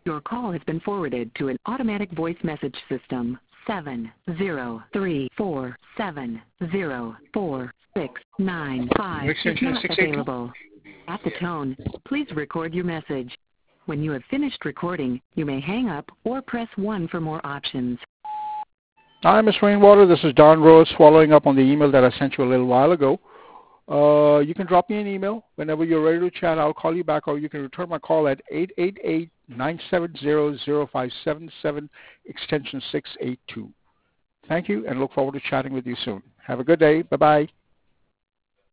Your call has been forwarded to an automatic voice message system. 70347046695 Extension is not 682. available. At the tone, please record your message. When you have finished recording, you may hang up or press 1 for more options. Hi, Ms. Rainwater. This is Don Rose following up on the email that I sent you a little while ago. You can drop me an email. Whenever you're ready to chat, I'll call you back, or you can return my call at 888-970-0577, extension 682. Thank you, and look forward to chatting with you soon. Have a good day. Bye-bye.